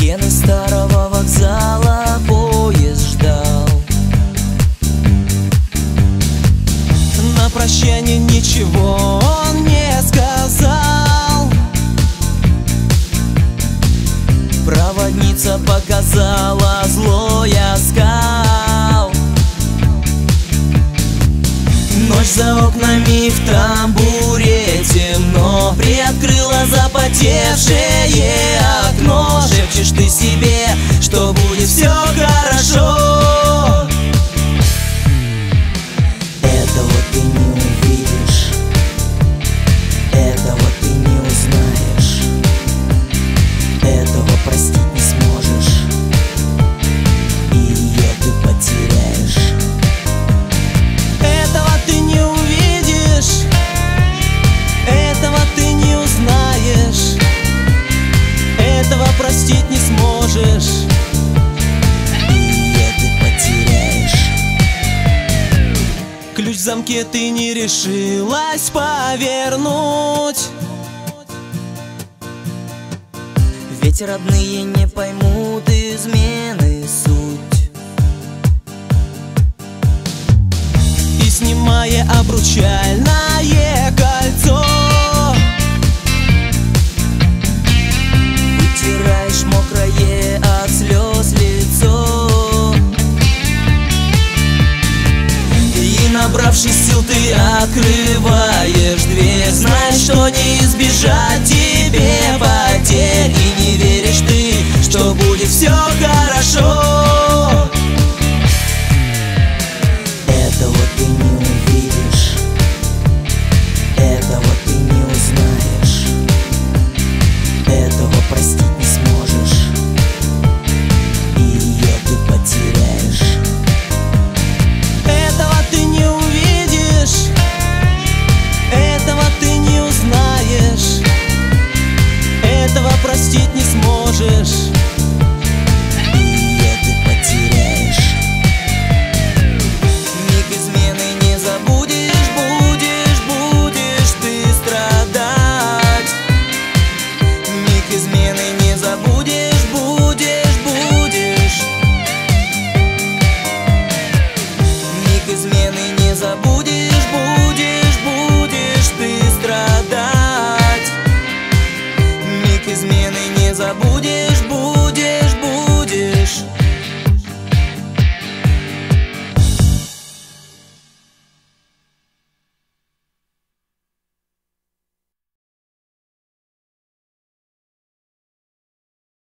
стены старого вокзала поезд ждал. На прощание ничего он не сказал. Проводница показала злой оскал. Ночь за окнами, в тамбуре темно. Приоткрыла запотевшее окно. Шепчешь ты себе, что будет все хорошо. Этого ты не увидишь, этого ты не узнаешь, этого простить не сможешь, и ее ты потеряешь. Этого ты не увидишь, этого ты не узнаешь, этого простить не сможешь, И ее ты потеряешь. ключ в замке ты не решилась повернуть. Ведь родные не поймут измены суть. И снимая обручальное кольцо, Вытираешь мокрое от слез лицо. И набравшись сил ты открываешь дверь. Знаешь, что не избежать тебе потерь. И не веришь ты, что будет все